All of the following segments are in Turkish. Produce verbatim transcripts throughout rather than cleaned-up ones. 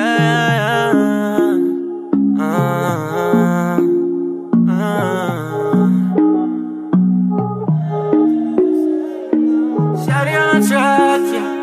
yeah. uh, uh. Shawty on the track, yeah.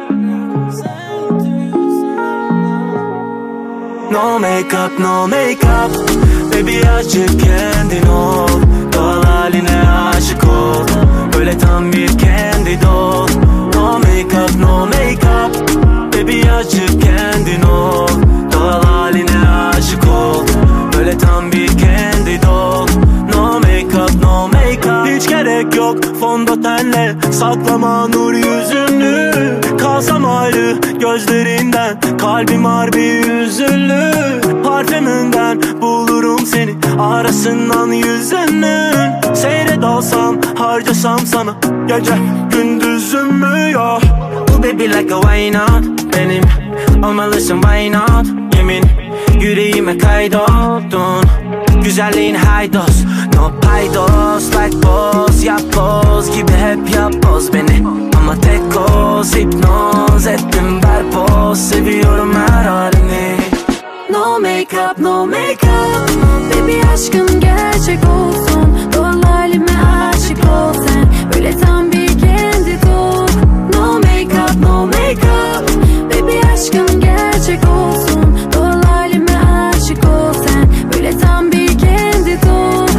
No makeup, no makeup. Baby açık kendin ol. Doğal haline aşık ol. Böyle tam bir candid ol. No makeup, no makeup. Baby açık kendin ol. Doğal haline aşık ol. Böyle tam bir candid ol. No makeup, no makeup. Hiç gerek yok fondötenle saklama nur yüzünü. Kalsam ayrı gözlerinden, kalbim harbi üzüldü. Parfümünden bulurum seni, arasından yüzünün. Seyre dalsam, harcasam sana gece gündüzümü ya. Bu baby like a wine out, benim olmalısın wine out. Yemin yüreğime kaydoldun, güzelliğin haydos. No paydos, like boss, yap boz gibi hep yap boz beni. Ama tek koz, hipnoz ettim berboz. Seviyorum her halini. No makeup, no makeup. Baby aşkın gerçek olsun. Doğal halime aşık ol sen. Böyle tam bir candid ol. No makeup, no makeup. Baby aşkın gerçek olsun. Doğal halime aşık ol sen. Böyle tam bir candid ol.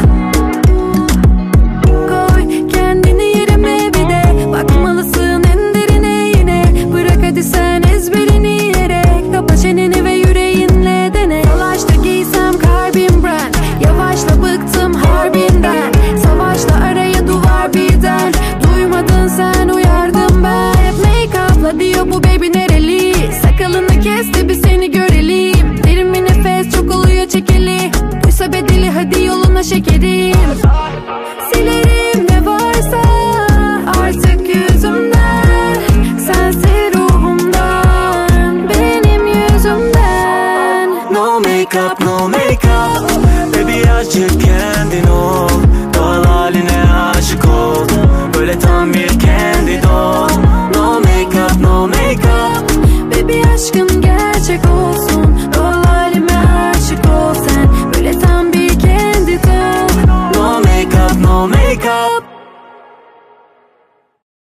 Koy kendini yerime bir de bakmalısın en derine yine. Bırak hadi sen ezberini yere. Kapa çeneni ve yüreğinle dene. Dolaşta giysem kalbim brand. Yavaşla bıktım harbinden. Savaşla araya duvar birden. Duymadın sen uyardım ben. Hep make-up'la diyor bu baby nereli. Sakalını kes de bir seni görelim. Derin bir nefes çok oluyor çekeli. Buysa bedeli hadi yoluna şekerim. Silerim ne varsa artık yüzümden. Sensin ruhumdan, benim yüzümden. No makeup, no makeup. Baby açık kendin ol. Doğal haline aşık ol. Böyle tam bir candid ol. No makeup, no makeup. Baby aşkın gerçek olsun.